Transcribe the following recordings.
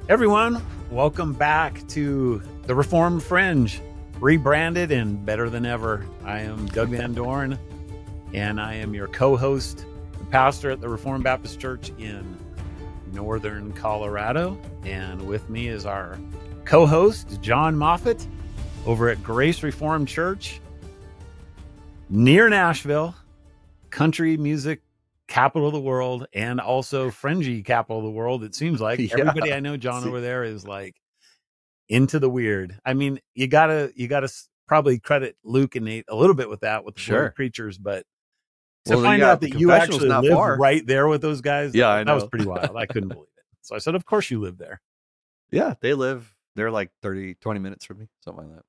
Everyone, welcome back to the Reformed Fringe, rebranded and better than ever. I am Doug Van Dorn, and I am your co-host, the pastor at the Reformed Baptist Church in Northern Colorado. And with me is our co-host, John Moffitt, over at Grace Reformed Church, near Nashville, country music capital of the world, and also fringy capital of the world. It seems like everybody I know, John, over there is like into the weird. I mean, you gotta probably credit Luke and Nate a little bit with that, with the Blurred Preachers, but to find out that you actually live right there with those guys, that was pretty wild. I couldn't believe it. So I said, of course you live there. Yeah, they're like 20 minutes from me, something like that.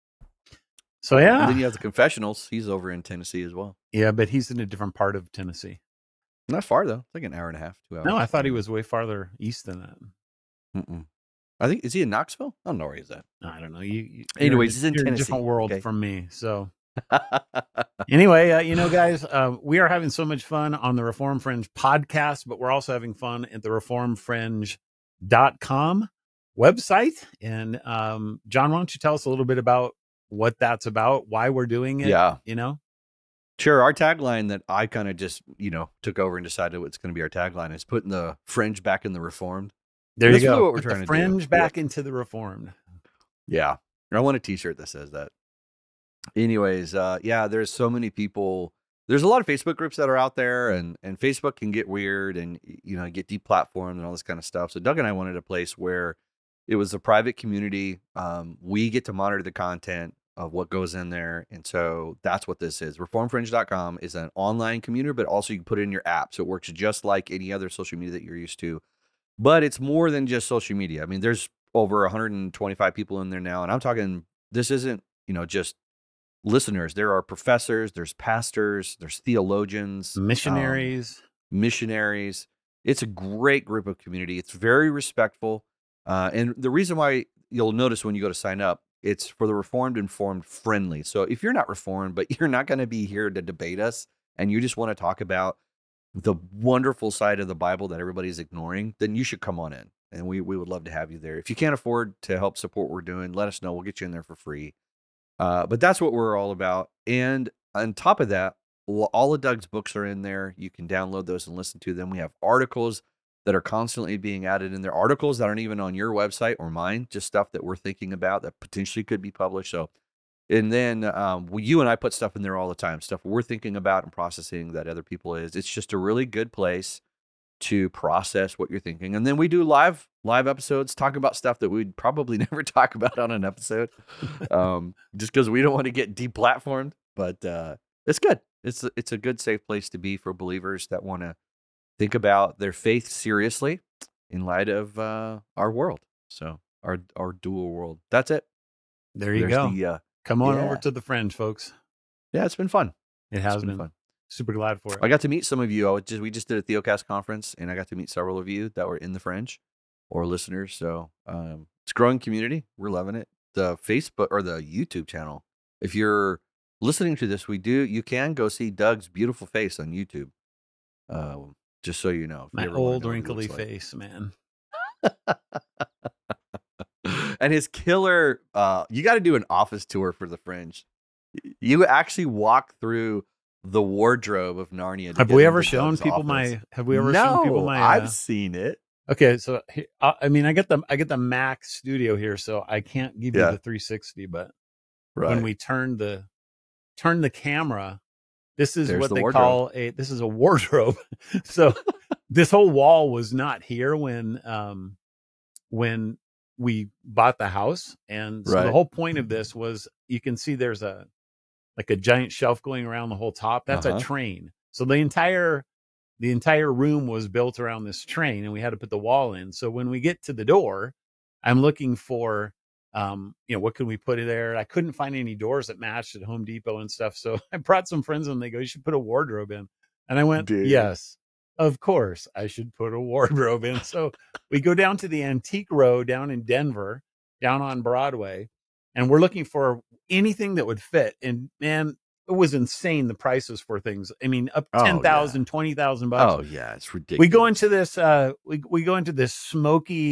So yeah. And then you have the Confessionals. He's over in Tennessee as well. Yeah, but he's in a different part of Tennessee. Not far though. It's like an hour and a half, 2 hours. No, I thought he was way farther east than that. I think, is he in Knoxville? I don't know where he's at. I don't know. Anyways, he's in Tennessee. A different world from me. So anyway, guys, we are having so much fun on the Reform Fringe podcast, but we're also having fun at the reformfringe.com website. And John, why don't you tell us a little bit about what that's about, why we're doing it? Yeah. Sure. Our tagline that I kind of just, took over and decided what's going to be our tagline is putting the fringe back in the Reformed. There you go. Really what we're trying to fringe do. Back into the Reformed. Yeah. I want a t-shirt that says that. Anyways, there's so many people. There's a lot of Facebook groups that are out there, and Facebook can get weird and, get deplatformed and all this kind of stuff. So Doug and I wanted a place where it was a private community. We get to monitor the content of what goes in there. And so that's what this is. Reformfringe.com is an online community, but also you can put it in your app. So it works just like any other social media that you're used to. But it's more than just social media. I mean, there's over 125 people in there now. And I'm talking, this isn't, just listeners. There are professors, there's pastors, there's theologians, missionaries. It's a great group of community. It's very respectful. And the reason why you'll notice when you go to sign up, it's for the Reformed, Informed, Friendly. So if you're not Reformed, but you're not going to be here to debate us, and you just want to talk about the wonderful side of the Bible that everybody's ignoring, then you should come on in. And we would love to have you there. If you can't afford to help support what we're doing, let us know. We'll get you in there for free. But that's what we're all about. And on top of that, all of Doug's books are in there. You can download those and listen to them. We have articles that are constantly being added in there, articles that aren't even on your website or mine, just stuff that we're thinking about that potentially could be published. So, and then you and I put stuff in there all the time, stuff we're thinking about and processing that other people is. It's just a really good place to process what you're thinking. And then we do live episodes, talk about stuff that we'd probably never talk about on an episode, just because we don't want to get deplatformed. But it's good. It's a good, safe place to be for believers that want to think about their faith seriously in light of our world. So our dual world. That's it. There's go. Come on over to the Fringe, folks. Yeah, it's been fun. It has been fun. Super glad for it. I got to meet some of you. We just did a Theocast conference, and I got to meet several of you that were in the Fringe or listeners. So it's a growing community. We're loving it. The Facebook or the YouTube channel. If you're listening to this, you can go see Doug's beautiful face on YouTube. Just so you know. My old wrinkly face, man. And his killer, you got to do an office tour for the Fringe. You actually walk through the wardrobe of Narnia. Have we ever shown people my? I've seen it. Okay, so I get the Mac Studio here, so I can't give you the 360. But when we turn the camera, this is what they call this is a wardrobe. So this whole wall was not here when we bought the house, and so the whole point of this was you can see there's a giant shelf going around the whole top. That's a train. So the entire room was built around this train, and we had to put the wall in. So when we get to the door, I'm looking for what can we put there? I couldn't find any doors that matched at Home Depot and stuff. So I brought some friends and they go, you should put a wardrobe in. And I went, yes, of course I should put a wardrobe in. So we go down to the Antique Row down in Denver, down on Broadway, and we're looking for anything that would fit. And man, it was insane, the prices for things. I mean, up $10,000, $20,000. Oh yeah, it's ridiculous. We go into this we go into this smoky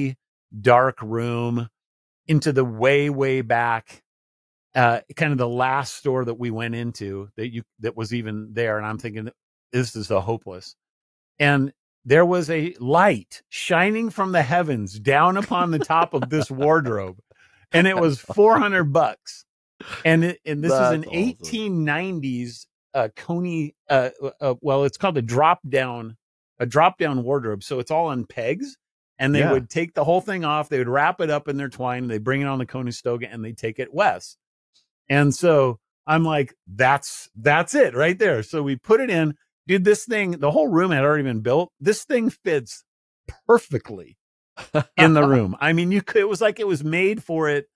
dark room into the way back, kind of the last store that we went into that was even there. And I'm thinking, this is so hopeless. And there was a light shining from the heavens down upon the top of this wardrobe. And it was $400. And this is an awesome 1890s Coney, well, it's called a drop down wardrobe. So it's all on pegs, and they would take the whole thing off. They would wrap it up in their twine. They bring it on the Conestoga, and they take it west. And so I'm like, that's it right there. So we put it in. Dude, this thing, the whole room had already been built. This thing fits perfectly in the room. I mean, it was like it was made for it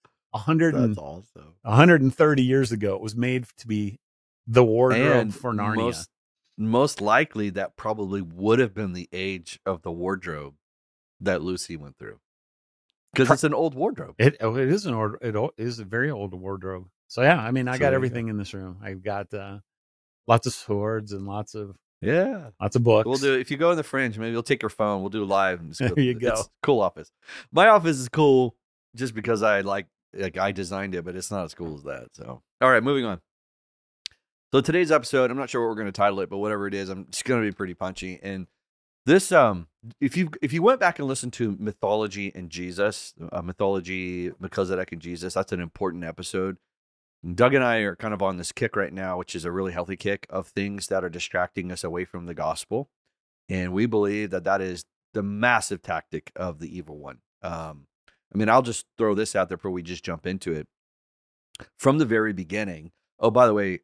130 years ago. It was made to be the wardrobe for Narnia. Most likely that probably would have been the age of the wardrobe that Lucy went through. Because it's an old wardrobe. It is it is a very old wardrobe. So yeah, I mean, I got everything in this room. I've got lots of swords and lots of books. We'll do, if you go in the fringe, maybe you'll take your phone. We'll do live. And there you go. It's a cool office. My office is cool just because I I designed it, but it's not as cool as that. So, all right, moving on. So today's episode, I'm not sure what we're going to title it, but whatever it is, I'm just going to be pretty punchy. And this, if you went back and listened to Mythology and Jesus, Mythology, Melchizedek and Jesus, that's an important episode. Doug and I are kind of on this kick right now, which is a really healthy kick of things that are distracting us away from the gospel. And we believe that is the massive tactic of the evil one. I mean, I'll just throw this out there before we just jump into it. From the very beginning. Oh, by the way,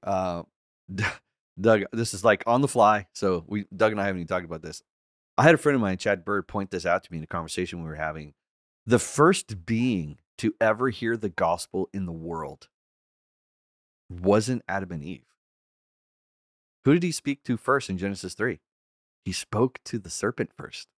Doug, this is like on the fly. So Doug and I haven't even talked about this. I had a friend of mine, Chad Bird, point this out to me in a conversation we were having. The first being to ever hear the gospel in the world wasn't Adam and Eve. Who did he speak to first in Genesis 3? He spoke to the serpent first.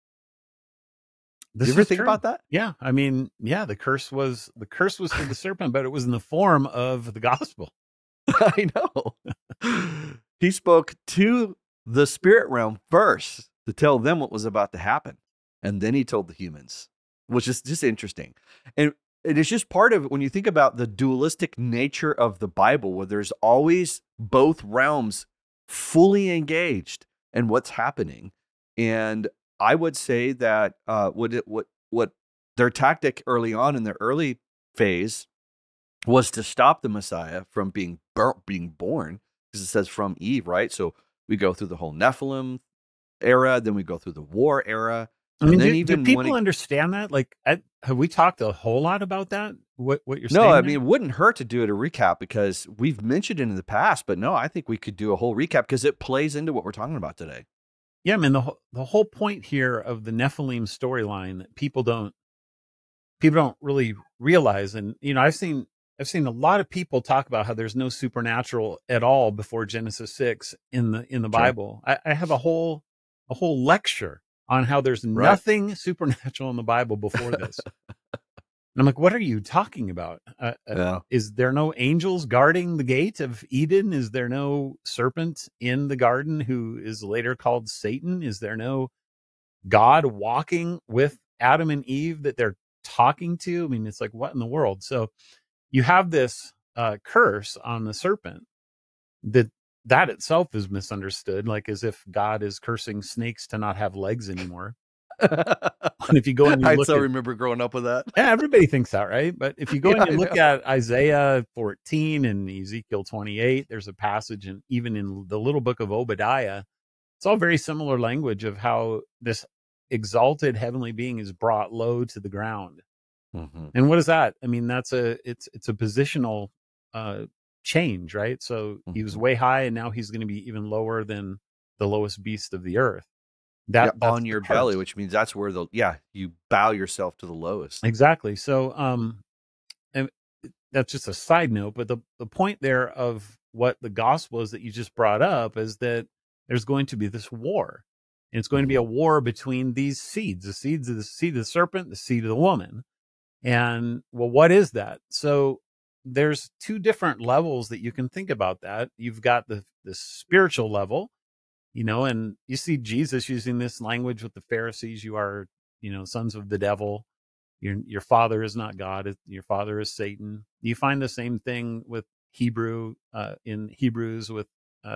Did you ever think about that? Yeah. I mean, yeah, the curse was to the serpent, but it was in the form of the gospel. I know. He spoke to the spirit realm first to tell them what was about to happen. And then he told the humans, which is just interesting. And it is just part of, when you think about the dualistic nature of the Bible, where there's always both realms fully engaged in what's happening. And I would say that what their tactic early on in their early phase was to stop the Messiah from being born, because it says from Eve, right? So we go through the whole Nephilim era, then we go through the war era. I mean, do people understand that? Like, have we talked a whole lot about that? What you're saying? No, I mean, it wouldn't hurt to do a recap, because we've mentioned it in the past, but no, I think we could do a whole recap because it plays into what we're talking about today. Yeah, I mean, the whole point here of the Nephilim storyline that people don't really realize, and I've seen a lot of people talk about how there's no supernatural at all before Genesis 6 in the Bible. I have a whole lecture on how there's nothing supernatural in the Bible before this. And I'm like, what are you talking about? Is there no angels guarding the gate of Eden? Is there no serpent in the garden who is later called Satan? Is there no God walking with Adam and Eve that they're talking to? I mean, it's like, what in the world? So you have this curse on the serpent that itself is misunderstood, like as if God is cursing snakes to not have legs anymore. And if you go and you look, I still remember growing up with that. Yeah, everybody thinks that, right? But if you go and you look at Isaiah 14 and Ezekiel 28, there's a passage, and even in the little book of Obadiah, it's all very similar language of how this exalted heavenly being is brought low to the ground. Mm-hmm. And what is that? I mean, it's a positional change, right? So he was way high, and now he's going to be even lower than the lowest beast of the earth. That's on your belly, which means that's where you bow yourself to the lowest. Exactly. So, and that's just a side note, but the point there of what the gospel is that you just brought up is that there's going to be this war. And it's going to be a war between these seeds, the seed of the serpent, the seed of the woman. And well, what is that? So there's two different levels that you can think about that. You've got the spiritual level, and you see Jesus using this language with the Pharisees. You are, sons of the devil. Your father is not God. Your father is Satan. You find the same thing with in Hebrews with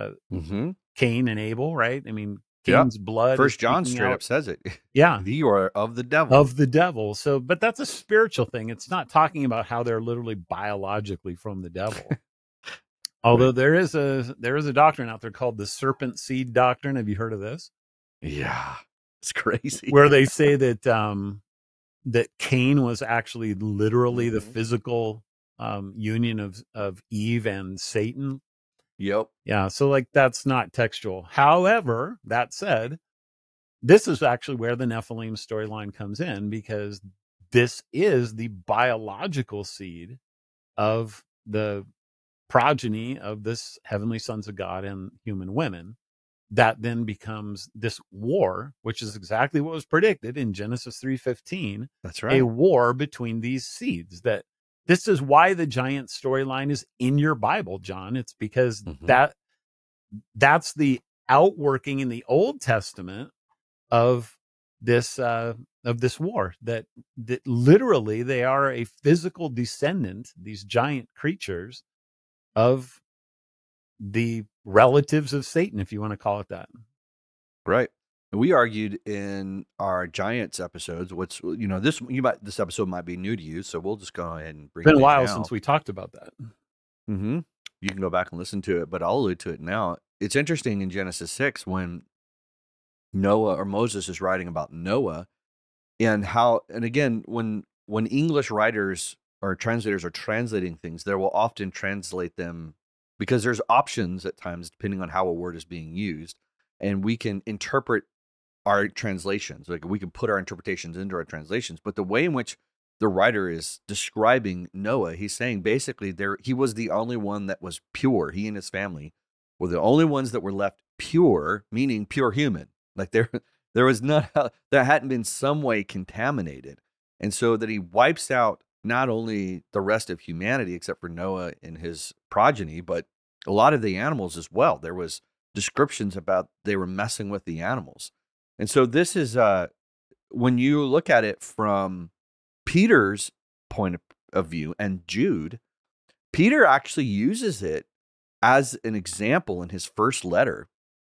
Cain and Abel, right? I mean, Cain's blood is First John straight up says it. Yeah. You are of the devil. Of the devil. So, but that's a spiritual thing. It's not talking about how they're literally biologically from the devil. Although there is a doctrine out there called the serpent seed doctrine. Have you heard of this? Yeah. It's crazy. Where they say that that Cain was actually literally the physical union of Eve and Satan. Yep. Yeah. So like that's not textual. However, that said, this is actually where the Nephilim storyline comes in, because this is the biological seed of the progeny of this heavenly sons of God and human women. That then becomes this war, which is exactly what was predicted in Genesis 3:15. That's right. A war between these seeds. That this is why the giant storyline is in your Bible, John. It's because that's the outworking in the Old Testament of this war. That literally they are a physical descendant, these giant creatures, of the relatives of Satan, if you want to call it that. Right. We argued in our Giants episodes, this episode might be new to you, so we'll just go ahead and bring it in. It's been a while since we talked about that. You can go back and listen to it, but I'll allude to it now. It's interesting in Genesis 6 when Noah or Moses is writing about Noah, and again, when English writers or translators are translating things, they will often translate them because there's options at times depending on how a word is being used, and we can interpret our translations. Like we can put our interpretations into our translations, but the way in which the writer is describing Noah, he's saying basically he was the only one that was pure. He and his family were the only ones that were left pure, meaning pure human. Like there was none that hadn't been some way contaminated. And so that he wipes out not only the rest of humanity, except for Noah and his progeny, but a lot of the animals as well. There was descriptions about they were messing with the animals. And so this is, when you look at it from Peter's point of view and Jude, Peter actually uses it as an example in his first letter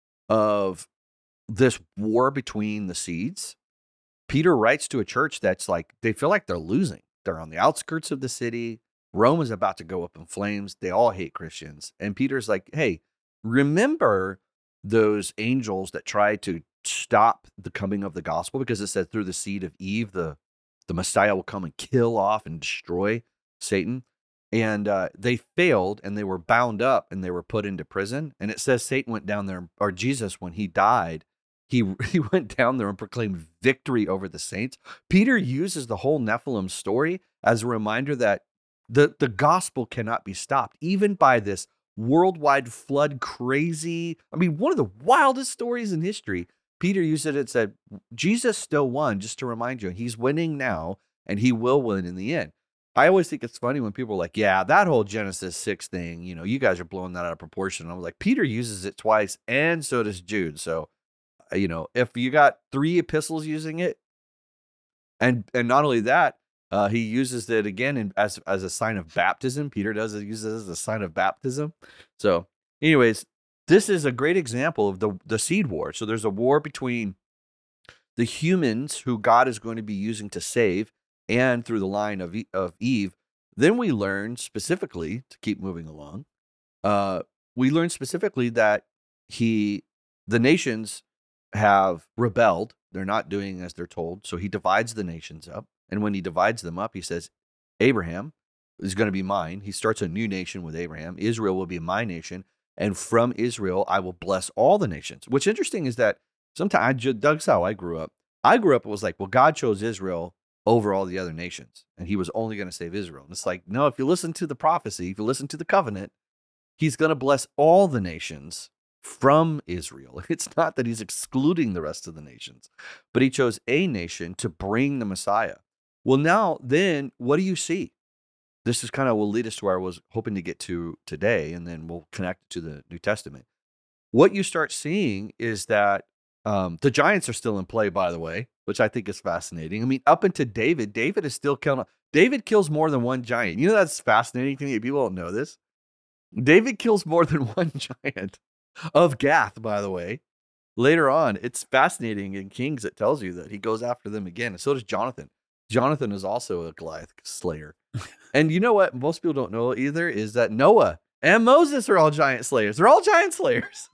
of this war between the seeds. Peter writes to a church that's like, they feel like they're losing. They're on the outskirts of the city. Rome is about to go up in flames. They all hate Christians. And Peter's like, hey, remember those angels that tried to stop the coming of the gospel, because it said through the seed of Eve, the Messiah will come and kill off and destroy Satan. And they failed, and they were bound up, and they were put into prison. And it says Satan went down there, or Jesus, when he died, he went down there and proclaimed victory over the saints. Peter uses the whole Nephilim story as a reminder that the gospel cannot be stopped, even by this worldwide flood crazy. I mean, one of the wildest stories in history. Peter used it and said, Jesus still won, just to remind you. He's winning now, and he will win in the end. I always think it's funny when people are like, yeah, that whole Genesis 6 thing, you guys are blowing that out of proportion. I'm like, Peter uses it twice, and so does Jude. So, if you got 3 epistles using it, and not only that, he uses it again as a sign of baptism. Peter uses it as a sign of baptism. So, anyways, this is a great example of the seed war. So there's a war between the humans who God is going to be using to save, and through the line of Eve. Then we learn specifically, to keep moving along, we learn specifically that the nations have rebelled. They're not doing as they're told. So he divides the nations up. And when he divides them up, he says, Abraham is going to be mine. He starts a new nation with Abraham. Israel will be my nation. And from Israel, I will bless all the nations. What's interesting is that sometimes, Doug's how I grew up. It was like, well, God chose Israel over all the other nations, and he was only going to save Israel. And it's like, no, if you listen to the prophecy, if you listen to the covenant, he's going to bless all the nations from Israel. It's not that he's excluding the rest of the nations, but he chose a nation to bring the Messiah. Well, now, then, what do you see? This is kind of will lead us to where I was hoping to get to today, and then we'll connect to the New Testament. What you start seeing is that The giants are still in play, by the way, which I think is fascinating. I mean, up into David is still killing. David kills more than one giant. You know, that's fascinating to me. People don't know this. David kills more than one giant of Gath, by the way. Later on, it's fascinating in Kings. It tells you that he goes after them again. And so does Jonathan. Jonathan is also a Goliath slayer. And you know what most people don't know either is that Noah and Moses are all giant slayers. They're all giant slayers.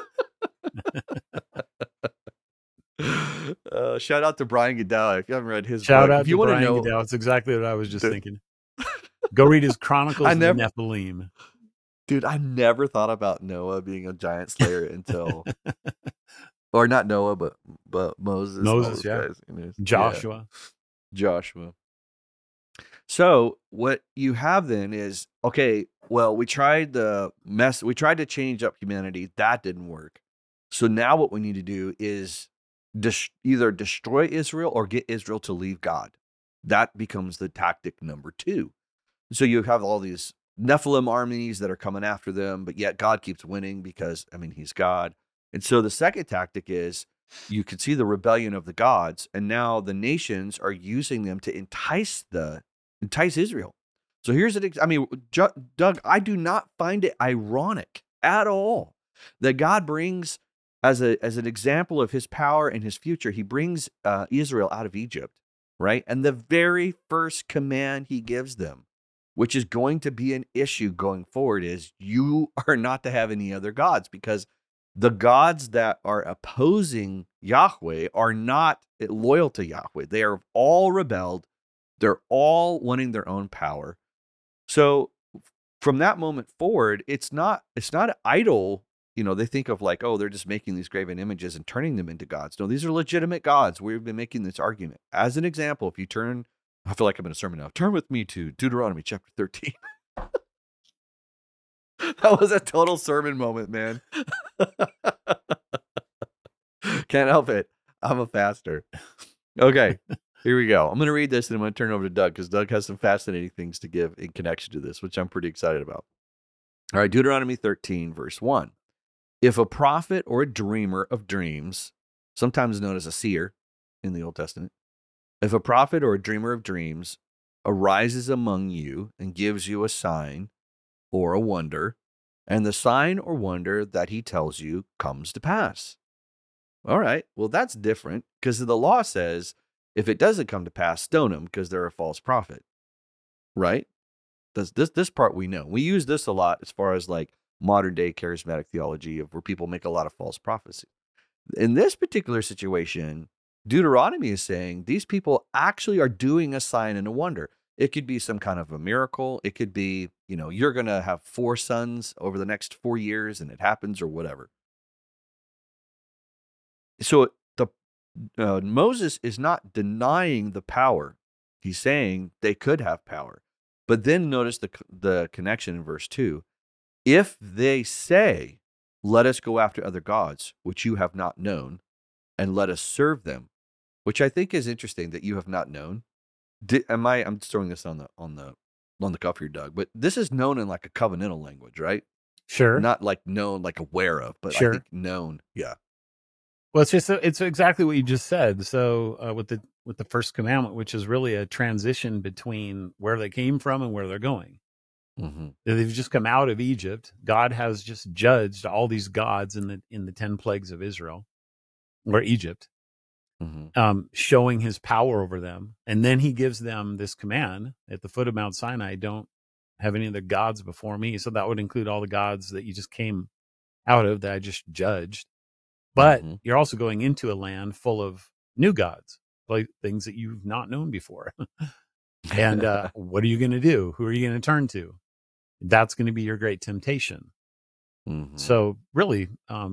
Shout out to Brian Goodell. If you haven't read his book, shout out if you to want Brian to know, Goodell. It's exactly what I was just thinking. Go read his Chronicles of the Nephilim. Dude, I never thought about Noah being a giant slayer until, or not Noah, but Moses. Moses, yeah. Guys, you know, Joshua. Yeah. Joshua. So what you have then is, okay, well, we tried to change up humanity. That didn't work. So now what we need to do is either destroy Israel or get Israel to leave God. That becomes the tactic number 2. So you have all these Nephilim armies that are coming after them, but yet God keeps winning because, I mean, he's God. And so the second tactic is you can see the rebellion of the gods, and now the nations are using them to entice Israel. So here's Doug, I do not find it ironic at all that God brings, as an example of his power and his future, he brings Israel out of Egypt, right? And the very first command he gives them, which is going to be an issue going forward, is you are not to have any other gods, because the gods that are opposing Yahweh are not loyal to Yahweh. They are all rebelled. They're all wanting their own power. So from that moment forward, it's not an idol. You know, they think of like, oh, they're just making these graven images and turning them into gods. No, these are legitimate gods. We've been making this argument. As an example, if you turn, I feel like I'm in a sermon now. Turn with me to Deuteronomy chapter 13. That was a total sermon moment, man. Can't help it. I'm a faster. Okay, here we go. I'm going to read this and I'm going to turn it over to Doug, because Doug has some fascinating things to give in connection to this, which I'm pretty excited about. All right, Deuteronomy 13, verse 1. If a prophet or a dreamer of dreams, sometimes known as a seer in the Old Testament, if a prophet or a dreamer of dreams arises among you and gives you a sign or a wonder, and the sign or wonder that he tells you comes to pass. All right, well, that's different, because the law says if it doesn't come to pass, stone him, because they're a false prophet, right? This part we know. We use this a lot as far as like modern day charismatic theology, of where people make a lot of false prophecy. In this particular situation, Deuteronomy is saying these people actually are doing a sign and a wonder. It could be some kind of a miracle. It could be, you know, you're going to have 4 sons over the next 4 years and it happens, or whatever. So Moses is not denying the power. He's saying they could have power. But then notice the connection in verse 2. If they say, let us go after other gods, which you have not known, and let us serve them, which I think is interesting that you have not known. I'm throwing this on the cuff here, Doug, but this is known in like a covenantal language, right? Sure. Not like known, like aware of, but sure. I think known. Yeah. Well, it's exactly what you just said. So with the first commandment, which is really a transition between where they came from and where they're going. Mm-hmm. They've just come out of Egypt. God has just judged all these gods in the 10 plagues of Israel or Egypt, showing his power over them. And then he gives them this command at the foot of Mount Sinai: don't have any of the gods before me. So that would include all the gods that you just came out of, that I just judged. But you're also going into a land full of new gods, like things that you've not known before. And what are you going to do? Who are you going to turn to? That's going to be your great temptation. So really,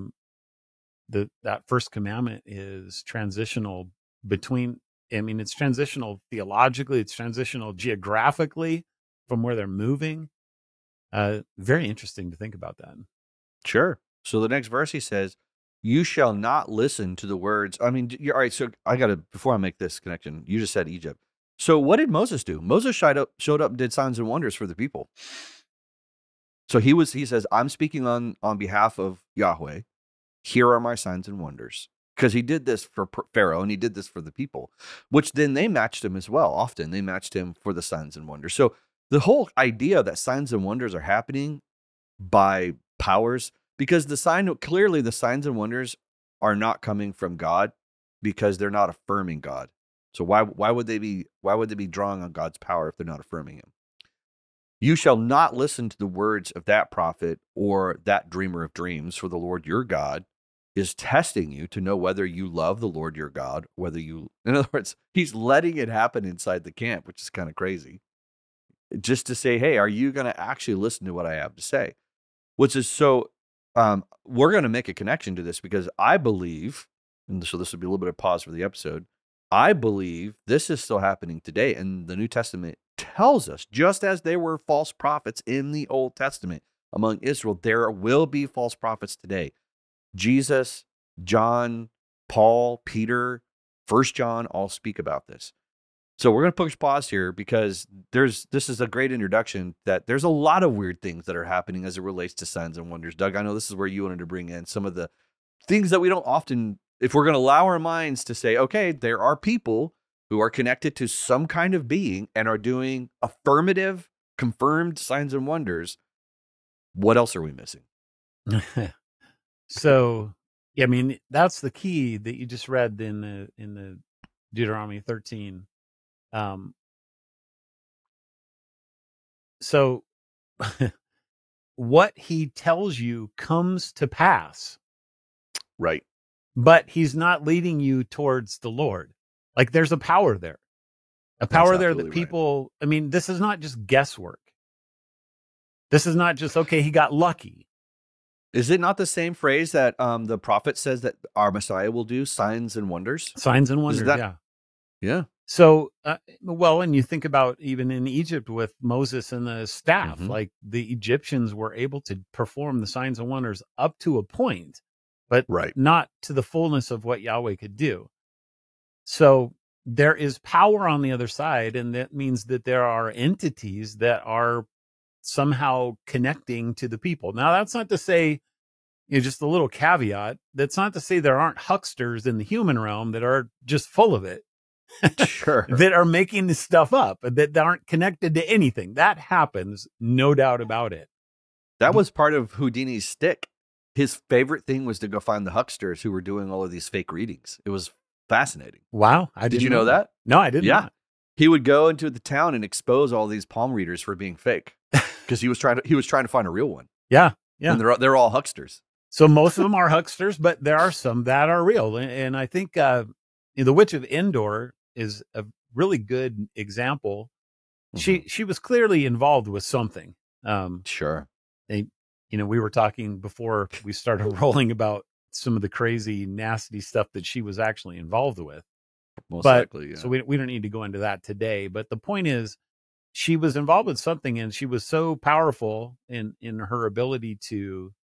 that first commandment is transitional between, it's transitional theologically, it's transitional geographically from where they're moving. Very interesting to think about that. Sure. So the next verse, he says, you shall not listen to the words. All right, so before I make this connection, you just said Egypt. So what did Moses do? Moses showed up and did signs and wonders for the people. So he says, I'm speaking on behalf of Yahweh. Here are my signs and wonders. because he did this for Pharaoh and he did this for the people, which then they matched him as well. Often they matched him for the signs and wonders. So the whole idea that signs and wonders are happening by powers, because clearly the signs and wonders are not coming from God, because they're not affirming God. So why would they be drawing on God's power if they're not affirming him? You shall not listen to the words of that prophet or that dreamer of dreams, for the Lord your God is testing you to know whether you love the Lord your God, in other words, he's letting it happen inside the camp, which is kind of crazy. Just to say, hey, are you going to actually listen to what I have to say? Which is so, we're going to make a connection to this, because I believe, and so this would be a little bit of pause for the episode, I believe this is still happening today. And the New Testament tells us, just as there were false prophets in the Old Testament among Israel, there will be false prophets today. Jesus, John, Paul, Peter, 1 John all speak about this. So we're going to push pause here, because this is a great introduction that there's a lot of weird things that are happening as it relates to signs and wonders. Doug, I know this is where you wanted to bring in some of the things that we don't often, if we're going to allow our minds to say, okay, there are people who are connected to some kind of being and are doing affirmative, confirmed signs and wonders. What else are we missing? So, I mean, that's the key that you just read in the Deuteronomy 13. So what he tells you comes to pass. Right. But he's not leading you towards the Lord. Like, there's a power there. A power there that people, right. I mean, this is not just guesswork. This is not just, okay, he got lucky. Is it not the same phrase that the prophet says that our Messiah will do, signs and wonders? Signs and wonders, yeah. Yeah. So, and you think about even in Egypt with Moses and the staff, like the Egyptians were able to perform the signs and wonders up to a point, but not to the fullness of what Yahweh could do. So there is power on the other side, and that means that there are entities that are somehow connecting to the people. Now, that's not to say, just a little caveat, that's not to say there aren't hucksters in the human realm that are just full of it. Sure. That are making this stuff up, that aren't connected to anything. That happens, no doubt about it. That was part of Houdini's stick. His favorite thing was to go find the hucksters who were doing all of these fake readings. It was fascinating. Wow. Did you know that? No, I didn't. Yeah. He would go into the town and expose all these palm readers for being fake, because he was trying to find a real one. Yeah. Yeah. And they're all hucksters. So most of them are hucksters, but there are some that are real. And I think the Witch of Endor is a really good example. She was clearly involved with something. Sure. We were talking before we started rolling about some of the crazy, nasty stuff that she was actually involved with. Most likely, yeah. So we don't need to go into that today. But the point is, she was involved with something, and she was so powerful in her ability to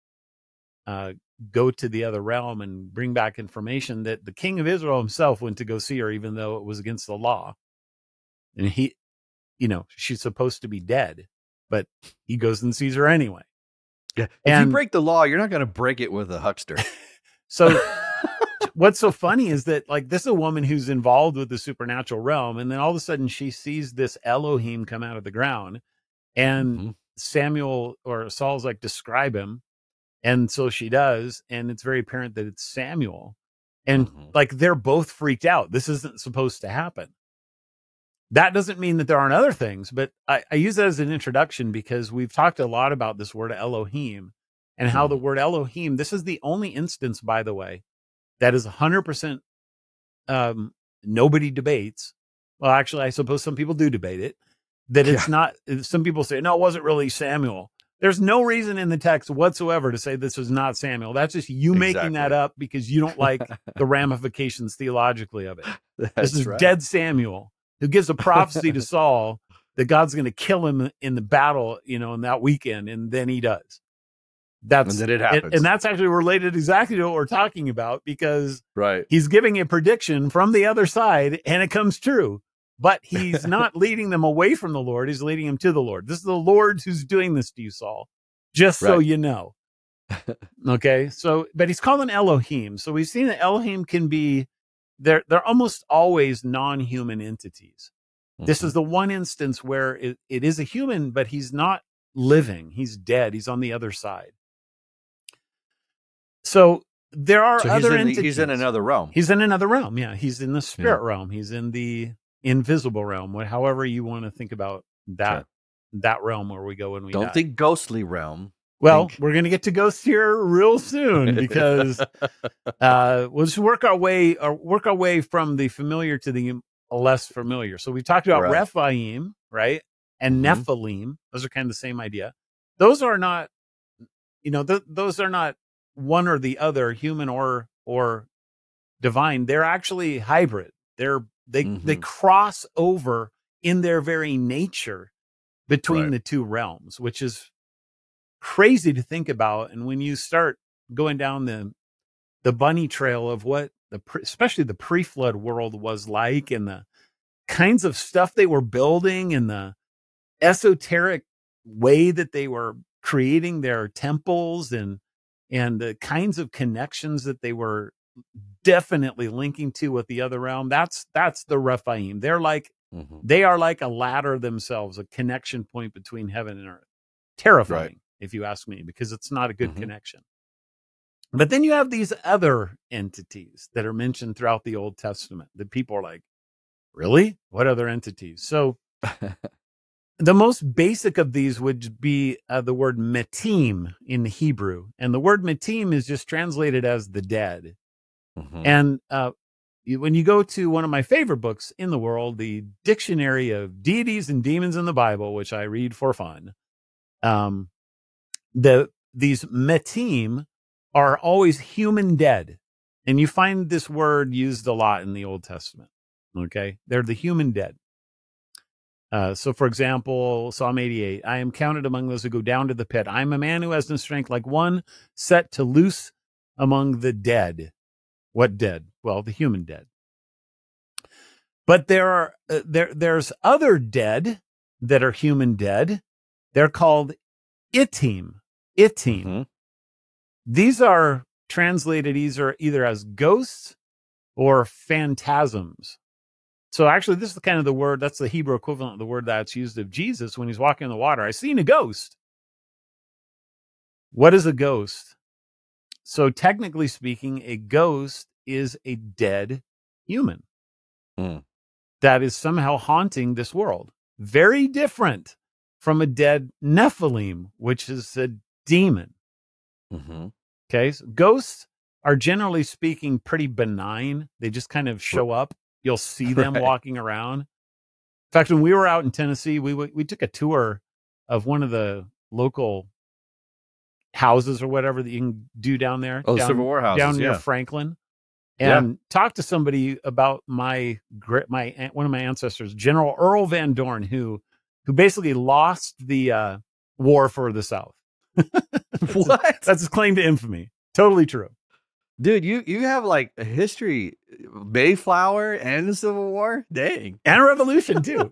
go to the other realm and bring back information that the king of Israel himself went to go see her, even though it was against the law. And she's supposed to be dead, but he goes and sees her anyway. Yeah. If you break the law, you're not going to break it with a huckster. So what's so funny is that, like, this is a woman who's involved with the supernatural realm. And then all of a sudden she sees this Elohim come out of the ground, and Samuel or Saul's like, describe him. And so she does, and it's very apparent that it's Samuel. And like, they're both freaked out. This isn't supposed to happen. That doesn't mean that there aren't other things, but I use that as an introduction because we've talked a lot about this word Elohim and how the word Elohim, this is the only instance, by the way, that is 100% nobody debates. Well, actually, I suppose some people do debate it, that it's not. Some people say, no, it wasn't really Samuel. There's no reason in the text whatsoever to say this is not Samuel. That's just you making that up because you don't like the ramifications theologically of it. This is dead Samuel, who gives a prophecy to Saul that God's going to kill him in the battle, in that weekend. And then he does. And then it happens. And that's actually related exactly to what we're talking about, because right. He's giving a prediction from the other side and it comes true. But he's not leading them away from the Lord. He's leading them to the Lord. This is the Lord who's doing this to you, Saul, just so you know. Okay, so but he's called an Elohim. So we've seen that Elohim can be they're almost always non-human entities. This is the one instance where it is a human, but he's not living. He's dead. He's on the other side. So there are other entities. He's in another realm. He's in another realm. Yeah, he's in the spirit realm. He's in the invisible realm. However you want to think about that that realm where we go when we don't think ghostly realm. Well, we're going to get to ghosts here real soon because we'll just work our way from the familiar to the less familiar. So we talked about Rephaim, right? And Nephilim. Those are kind of the same idea. Those are not, those are not one or the other, human or divine. They're actually hybrid. They cross over in their very nature between the two realms, which is crazy to think about. And when you start going down the bunny trail of what especially the pre-flood world was like, and the kinds of stuff they were building, and the esoteric way that they were creating their temples, and the kinds of connections that they were definitely linking to with the other realm, that's the Rephaim. They're like they are like a ladder themselves, a connection point between heaven and earth. Terrifying, if you ask me, because it's not a good connection. But then you have these other entities that are mentioned throughout the Old Testament that people are like, really? What other entities? So the most basic of these would be the word metim in Hebrew. And the word metim is just translated as the dead. And when you go to one of my favorite books in the world, the Dictionary of Deities and Demons in the Bible, which I read for fun, these metim are always human dead. And you find this word used a lot in the Old Testament. Okay. They're the human dead. So for example, Psalm 88, I am counted among those who go down to the pit. I am a man who has no strength, like one set to loose among the dead. What dead? Well, the human dead. But there are there's other dead that are human dead. They're called itim. These are translated either as ghosts or phantasms. So actually, this is kind of the word, that's the Hebrew equivalent of the word that's used of Jesus when he's walking in the water. I seen a ghost. What is a ghost? So technically speaking, a ghost is a dead human that is somehow haunting this world. Very different from a dead Nephilim, which is a demon. Okay, so ghosts are generally speaking pretty benign. They just kind of show up. You'll see them walking around. In fact, when we were out in Tennessee, we took a tour of one of the local houses or whatever that you can do down there. Civil War houses, down near Franklin, and talked to somebody about one of my ancestors, General Earl Van Dorn, who basically lost the war for the South. What? That's his claim to infamy. Totally true. Dude, you have like a history, Mayflower and the Civil War? Dang. And a revolution, too.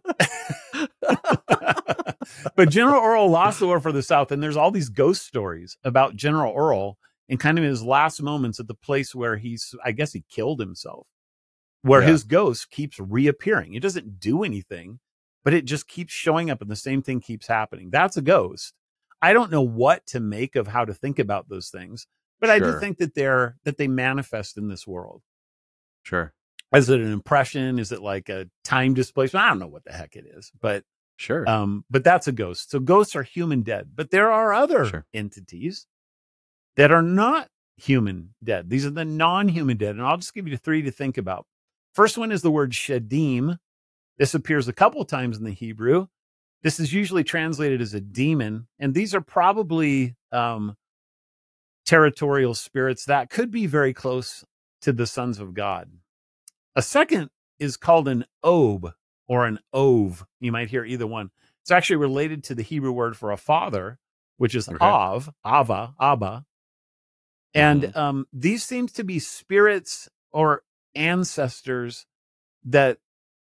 But General Earl lost the war for the South, and there's all these ghost stories about General Earl and kind of his last moments at the place where I guess he killed himself, where his ghost keeps reappearing. It doesn't do anything, but it just keeps showing up and the same thing keeps happening. That's a ghost. I don't know what to make of how to think about those things, but I do think that they manifest in this world. Sure. Is it an impression? Is it like a time displacement? I don't know what the heck it is, but but that's a ghost. So ghosts are human dead, but there are other entities that are not human dead. These are the non-human dead. And I'll just give you 3 to think about. First one is the word shadim. This appears a couple of times in the Hebrew. This is usually translated as a demon. And these are probably territorial spirits that could be very close to the sons of God. A second is called an ob or an ov. You might hear either one. It's actually related to the Hebrew word for a father, which is av, ava, abba. And these seems to be spirits or ancestors that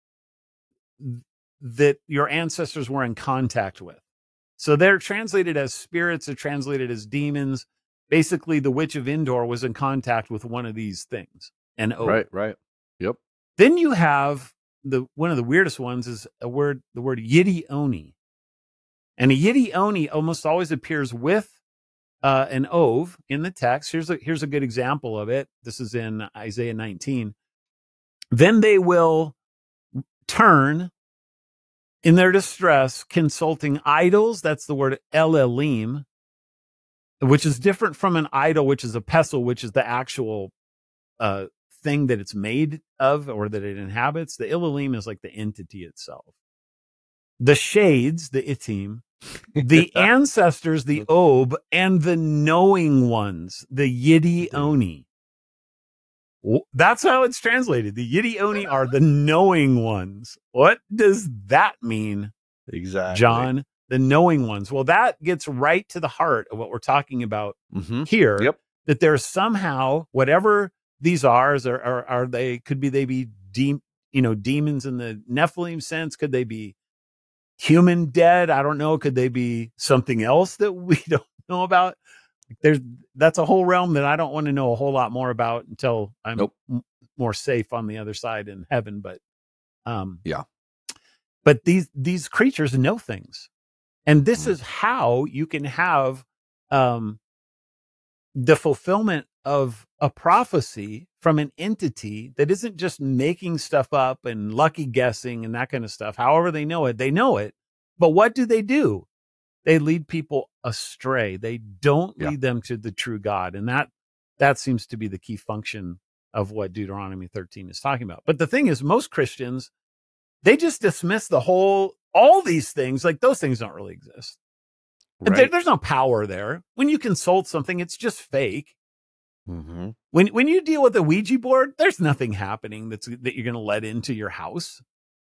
your ancestors were in contact with. So they're translated as spirits, they're translated as demons. basically the witch of Endor was in contact with one of these things. And right. Yep. Then you have one of the weirdest ones is the word Yiddi Oni. And a Yiddi Oni almost always appears with an ov in the text. Here's a good example of it. This is in Isaiah 19. Then they will turn in their distress, consulting idols. That's the word Elohim, which is different from an idol, which is a pestle, which is the actual thing that it's made of or that it inhabits. The Elohim is like the entity itself. The shades, the Itim, the ancestors, the Ob, and the knowing ones, the Yiddi Oni. That's how it's translated. The Yiddi Oni are the knowing ones. What does that mean? Exactly, John? The knowing ones. Well, that gets right to the heart of what we're talking about here. Yep. That there's somehow, whatever these are they be demons in the Nephilim sense? Could they be human dead? I don't know. Could they be something else that we don't know about? That's a whole realm that I don't want to know a whole lot more about until I'm more safe on the other side in heaven. But but these creatures know things, and this is how you can have the fulfillment of a prophecy from an entity that isn't just making stuff up and lucky guessing and that kind of stuff. However they know it. But what do? They lead people astray. They don't lead them to the true God. And that seems to be the key function of what Deuteronomy 13 is talking about. But the thing is, most Christians, they just dismiss all these things, like those things don't really exist. Right. There's no power there. When you consult something, it's just fake. Mm-hmm. When you deal with a Ouija board, there's nothing happening that you're going to let into your house.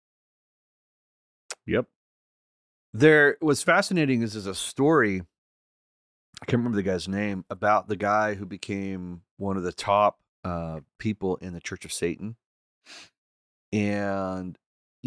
Yep. What's fascinating is a story, I can't remember the guy's name, about the guy who became one of the top people in the Church of Satan. And,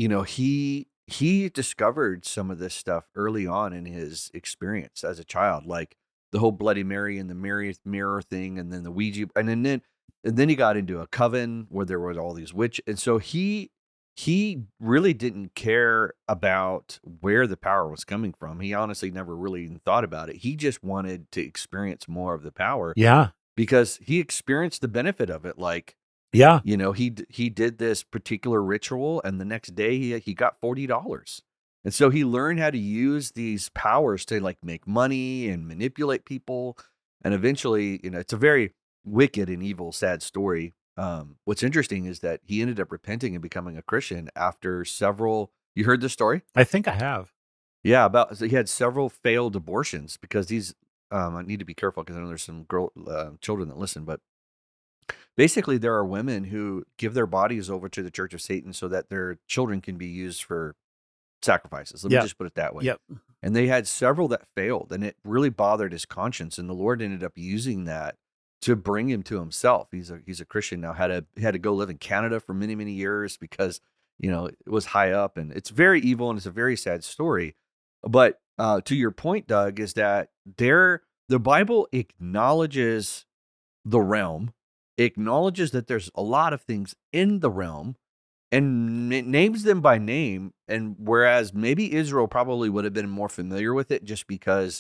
he discovered some of this stuff early on in his experience as a child, like the whole Bloody Mary and the mirror thing, and then the Ouija, and then he got into a coven where there was all these witches. And so he really didn't care about where the power was coming from. He honestly never really even thought about it. He just wanted to experience more of the power. Yeah. Because he experienced the benefit of it. Like, he did this particular ritual, and the next day he got $40. And so he learned how to use these powers to like make money and manipulate people. And eventually, it's a very wicked and evil, sad story. What's interesting is that he ended up repenting and becoming a Christian after several. You heard this story? I think I have. Yeah, he had several failed abortions because these. I need to be careful because I know there's some children that listen, but basically there are women who give their bodies over to the Church of Satan so that their children can be used for sacrifices. Let me just put it that way. Yep. And they had several that failed, and it really bothered his conscience. And the Lord ended up using that to bring him to himself. He's a Christian now. Had to go live in Canada for many, many years because it was high up, and it's very evil, and it's a very sad story. But to your point, Doug, is that the Bible acknowledges the realm, acknowledges that there's a lot of things in the realm, and names them by name. And whereas maybe Israel probably would have been more familiar with it just because,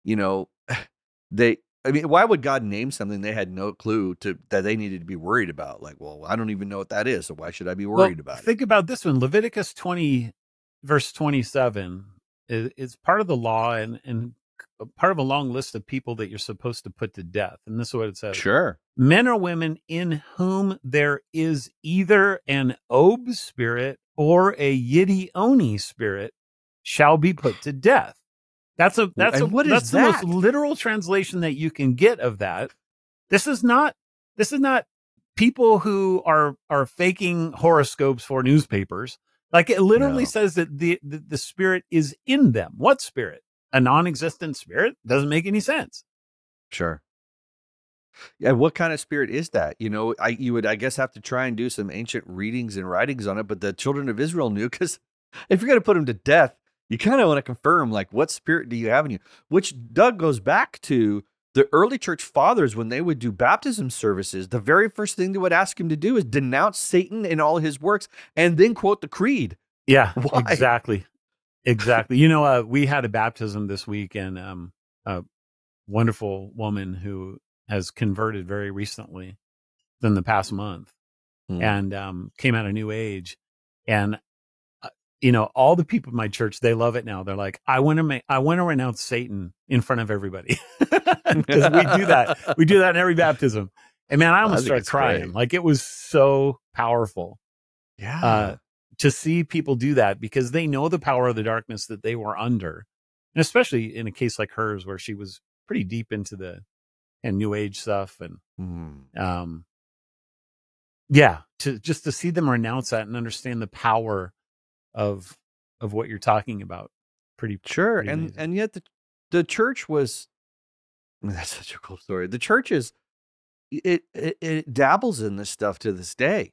why would God name something they had no clue that they needed to be worried about? Like, well, I don't even know what that is, so why should I be worried about it? Think about this one. Leviticus 20, verse 27 is part of the law and part of a long list of people that you're supposed to put to death. And this is what it says. Sure. Men or women in whom there is either an Ob spirit or a Yiddi Oni spirit shall be put to death. That's the most literal translation that you can get of that. This is not people who are faking horoscopes for newspapers. Like it literally says that the spirit is in them. What spirit? A non-existent spirit? Doesn't make any sense. Sure. Yeah, what kind of spirit is that? You would, I guess, have to try and do some ancient readings and writings on it, but the children of Israel knew, because if you're going to put them to death, you kind of want to confirm, like, what spirit do you have in you? Which, Doug, goes back to the early church fathers, when they would do baptism services, the very first thing they would ask him to do is denounce Satan and all his works and then quote the creed. Yeah, why? Exactly. We had a baptism this week, and a wonderful woman who has converted very recently than the past month, and came out of New Age. And all the people in my church, they love it now. They're like, I want to renounce Satan in front of everybody, because we do that in every baptism. And man, I almost started crying. Great. Like, it was so powerful. Yeah. To see people do that, because they know the power of the darkness that they were under. And especially in a case like hers, where she was pretty deep into the New Age stuff. And, to see them renounce that and understand the power of what you're talking about. Pretty and yet the church was, that's such a cool story. The church is, it dabbles in this stuff to this day.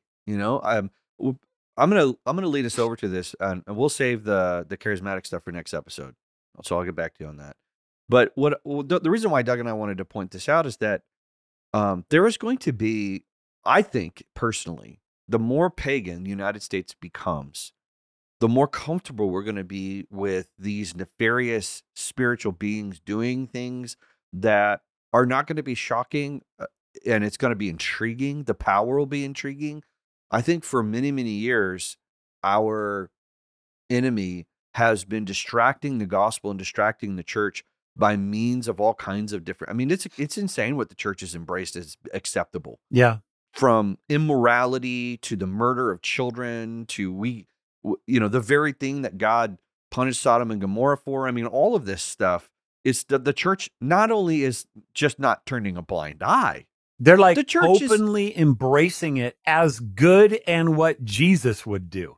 I'm gonna lead us over to this, and we'll save the charismatic stuff for next episode. So I'll get back to you on that. But the reason why Doug and I wanted to point this out is that there is going to be, I think personally, the more pagan the United States becomes, the more comfortable we're going to be with these nefarious spiritual beings doing things that are not going to be shocking, and it's going to be intriguing. The power will be intriguing. I think for many, many years, our enemy has been distracting the gospel and distracting the church by means of all kinds of different. I mean, it's insane what the church has embraced as acceptable. Yeah. From immorality to the murder of children to the very thing that God punished Sodom and Gomorrah for. I mean, all of this stuff is the church not only is just not turning a blind eye. They're like openly embracing it as good and what Jesus would do.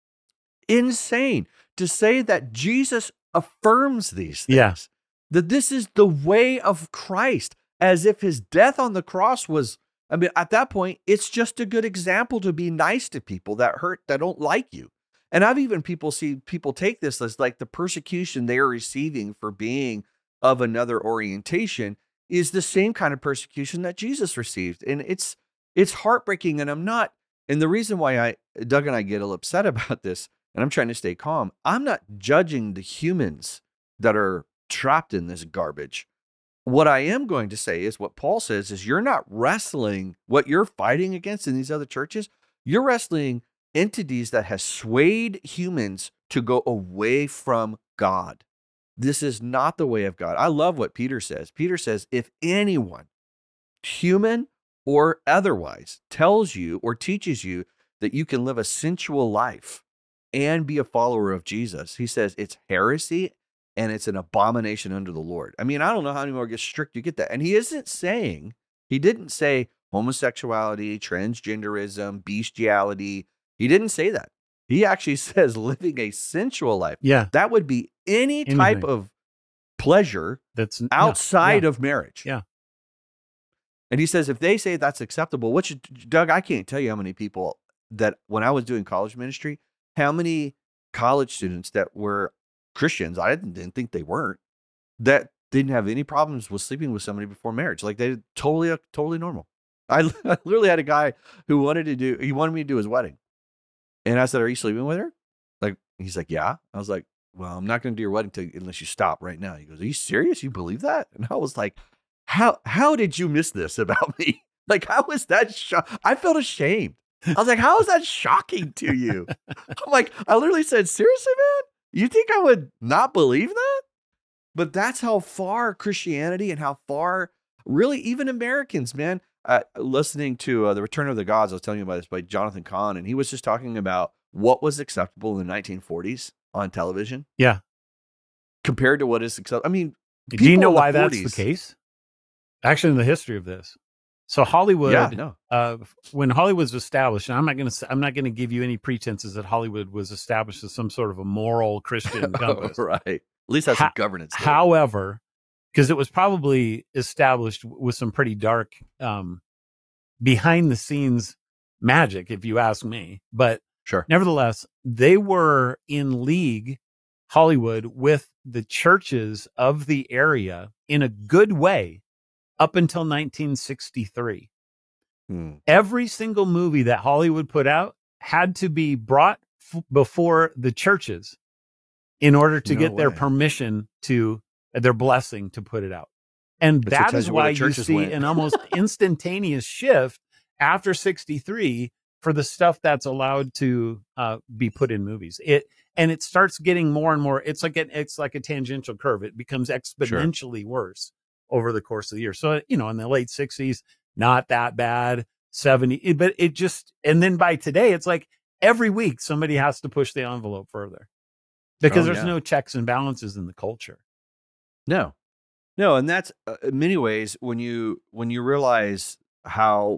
Insane to say that Jesus affirms these things. Yeah. That this is the way of Christ, as if his death on the cross was, I mean, at that point, it's just a good example to be nice to people that don't like you. And I've even seen people take this as like the persecution they are receiving for being of another orientation is the same kind of persecution that Jesus received. And it's heartbreaking. And the reason why Doug and I get a little upset about this, and I'm trying to stay calm, I'm not judging the humans that are trapped in this garbage. What I am going to say is what Paul says is you're not wrestling what you're fighting against in these other churches. You're wrestling entities that has swayed humans to go away from God. This is not the way of God. I love what Peter says. Peter says, if anyone, human or otherwise, tells you or teaches you that you can live a sensual life and be a follower of Jesus, he says it's heresy and it's an abomination unto the Lord. I mean, I don't know how many more strict you get that. And he didn't say homosexuality, transgenderism, bestiality. He didn't say that. He actually says living a sensual life. Yeah. That would be anything. Type of pleasure that's outside of marriage. Yeah. And he says, if they say that's acceptable, which, Doug, I can't tell you how many people that when I was doing college ministry, how many college students that were Christians, I didn't think they weren't, that didn't have any problems with sleeping with somebody before marriage. Like they totally normal. I literally had a guy who wanted me to do his wedding. And I said, are you sleeping with her? Like, he's like, yeah. I was like, well, I'm not going to do your wedding unless you stop right now. He goes, are you serious? You believe that? And I was like, how did you miss this about me? Like, how was that? I felt ashamed. I was like, how is that shocking to you? I'm like, I literally said, seriously, man? You think I would not believe that? But that's how far Christianity and how far really even Americans, man, listening to The Return of the Gods, I was telling you about this by Jonathan Cahn, and he was just talking about what was acceptable in the 1940s on television. Yeah. Compared to what is acceptable. I mean, do you know why that's the case? Actually, in the history of this. So Hollywood, when Hollywood was established, and I'm not going to give you any pretenses that Hollywood was established as some sort of a moral Christian compass. Right. At least that's some governance. However, because it was probably established with some pretty dark behind the scenes magic, if you ask me. But sure, nevertheless, they were in league, Hollywood, with the churches of the area in a good way, up until 1963. Every single movie that Hollywood put out had to be brought before the churches in order to get their permission to their blessing to put it out. And that is why you see an almost instantaneous shift after 63 for the stuff that's allowed to be put in movies. It starts getting more and more. It's like a tangential curve. It becomes exponentially worse over the course of the year. So, in the late 60s, not that bad. 70, but it just, and then by today, it's like every week somebody has to push the envelope further because there's no checks and balances in the culture. No, and that's in many ways when you realize how,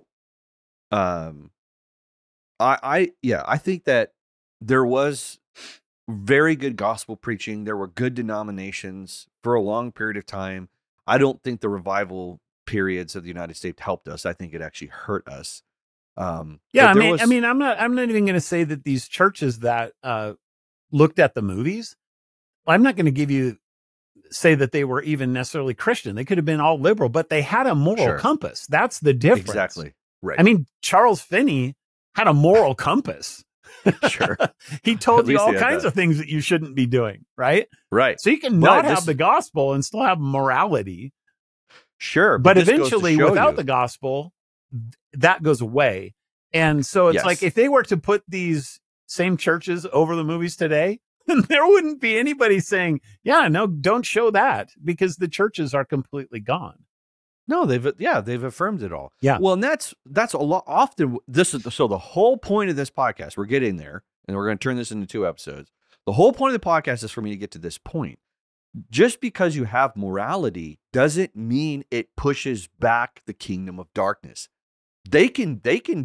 I think that there was very good gospel preaching. There were good denominations for a long period of time. I don't think the revival periods of the United States helped us. I think it actually hurt us. I'm not even going to say that these churches that looked at the movies, I'm not going to say that they were even necessarily Christian. They could have been all liberal, but they had a moral compass. That's the difference. Exactly. Right. I mean, Charles Finney had a moral compass. Sure. He told you all kinds of things that you shouldn't be doing, right? Right. So you can not have the gospel and still have morality. Sure. But eventually, without the gospel, that goes away. And so it's like if they were to put these same churches over the movies today, there wouldn't be anybody saying, don't show that, because the churches are completely gone. No, they've affirmed it all. Yeah. Well, and that's a lot. Often so the whole point of this podcast, we're getting there, and we're going to turn this into 2 episodes. The whole point of the podcast is for me to get to this point. Just because you have morality doesn't mean it pushes back the kingdom of darkness. They can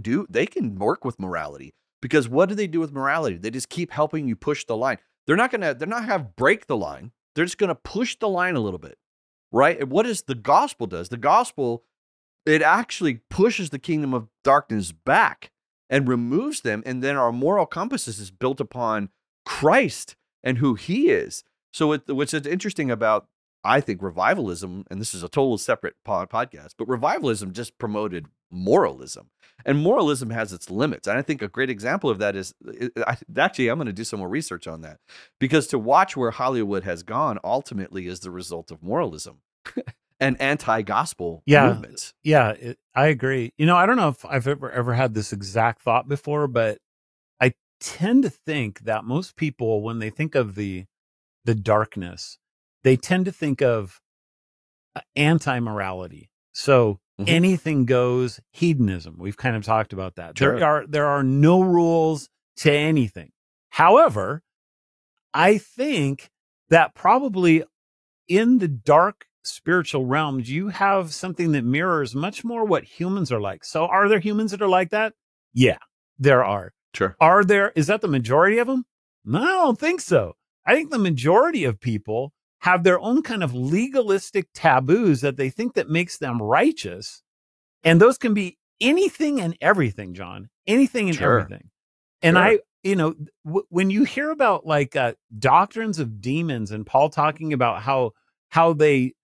work with morality, because what do they do with morality? They just keep helping you push the line. They're not going to break the line. They're just going to push the line a little bit. Right? And what does the gospel does? The gospel, it actually pushes the kingdom of darkness back and removes them. And then our moral compass is built upon Christ and who he is. So what's interesting about, I think, revivalism, and this is a total separate podcast, but revivalism just promoted moralism. And moralism has its limits. And I think a great example of that is, actually, I'm going to do some more research on that, because to watch where Hollywood has gone ultimately is the result of moralism and anti-gospel movements. Yeah, I agree. I don't know if I've ever had this exact thought before, but I tend to think that most people, when they think of the darkness, they tend to think of anti-morality. So anything goes, hedonism. We've kind of talked about that. Sure. There are no rules to anything. However, I think that probably in the dark spiritual realms, you have something that mirrors much more what humans are like. So are there humans that are like that? Yeah, there are. Sure. Is that the majority of them? No, I don't think so. I think the majority of people have their own kind of legalistic taboos that they think that makes them righteous. And those can be anything and everything, John, anything and everything. And when you hear about like doctrines of demons and Paul talking about how they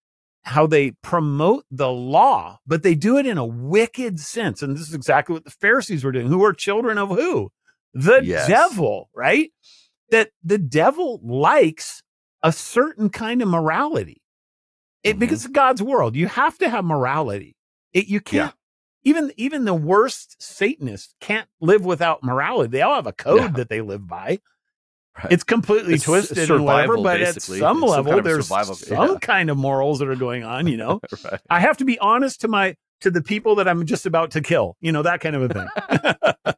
promote the law, but they do it in a wicked sense. And this is exactly what the Pharisees were doing, who are children of who? The devil, right? That the devil likes a certain kind of morality. Because it's God's world. You have to have morality. You can't, even the worst Satanists can't live without morality. They all have a code that they live by. Right. It's completely twisted and whatever, but at some level, there's some kind of morals that are going on, Right. I have to be honest to the people that I'm just about to kill, that kind of a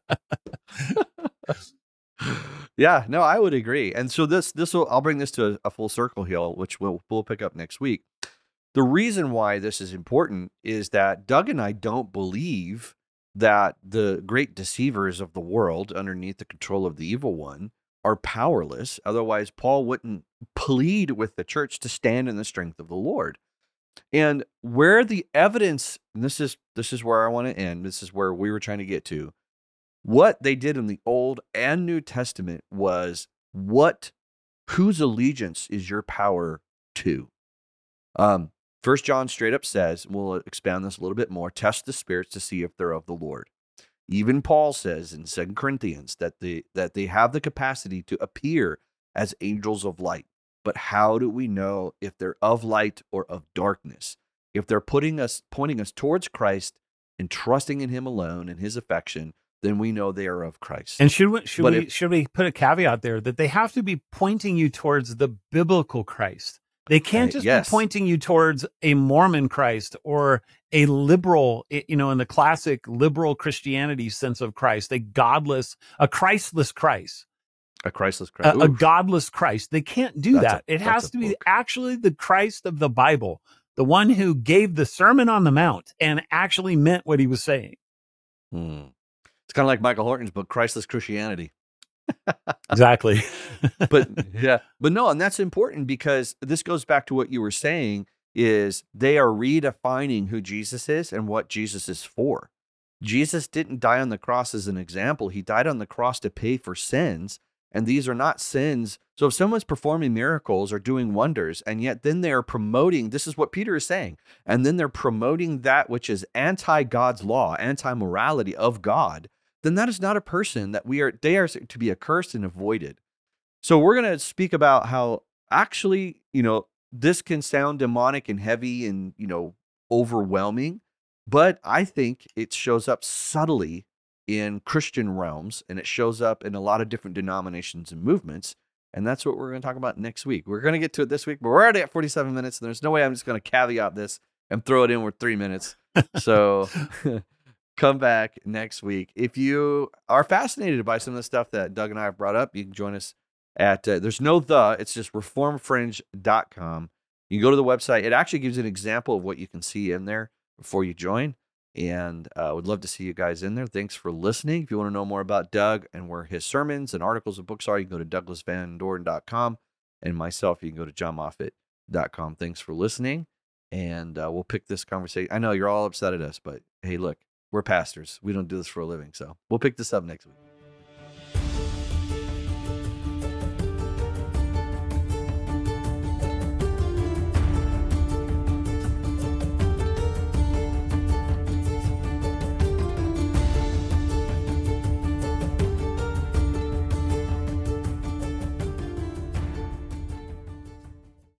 thing. Yeah, no, I would agree. And so I'll bring this to a full circle here, which we'll pick up next week. The reason why this is important is that Doug and I don't believe that the great deceivers of the world underneath the control of the evil one are powerless. Otherwise, Paul wouldn't plead with the church to stand in the strength of the Lord. And where the evidence, and this is where I want to end, this is where we were trying to get to, what they did in the Old and New Testament was whose allegiance is your power to? 1 John straight up says, we'll expand this a little bit more, test the spirits to see if they're of the Lord. Even Paul says in 2 Corinthians that they have the capacity to appear as angels of light. But how do we know if they're of light or of darkness? If they're pointing us towards Christ and trusting in him alone and his affection, then we know they are of Christ. And should we put a caveat there that they have to be pointing you towards the biblical Christ? They can't just be pointing you towards a Mormon Christ or a liberal, in the classic liberal Christianity sense of Christ, a Christless Christ. A Christless Christ. A godless Christ. They can't do that. It has to be actually the Christ of the Bible, the one who gave the Sermon on the Mount and actually meant what he was saying. It's kind of like Michael Horton's book, Christless Christianity. Exactly. But no, and that's important because this goes back to what you were saying is they are redefining who Jesus is and what Jesus is for. Jesus didn't die on the cross as an example. He died on the cross to pay for sins, and these are not sins. So if someone's performing miracles or doing wonders, and yet then they're promoting, this is what Peter is saying, and then they're promoting that which is anti-God's law, anti-morality of God, then that is not a person that they are to be accursed and avoided. So we're going to speak about how actually, this can sound demonic and heavy and, overwhelming, but I think it shows up subtly in Christian realms, and it shows up in a lot of different denominations and movements. And that's what we're going to talk about next week. We're going to get to it this week, but we're already at 47 minutes, and there's no way I'm just going to caveat this and throw it in with 3 minutes. So come back next week. If you are fascinated by some of the stuff that Doug and I have brought up, you can join us at, it's just reformfringe.com. You can go to the website. It actually gives you an example of what you can see in there before you join. And would love to see you guys in there. Thanks for listening. If you want to know more about Doug and where his sermons and articles and books are, you can go to douglasvandoorn.com. And myself, you can go to johnmoffitt.com. Thanks for listening. And we'll pick this conversation. I know you're all upset at us, but hey, look, we're pastors. We don't do this for a living. So we'll pick this up next week.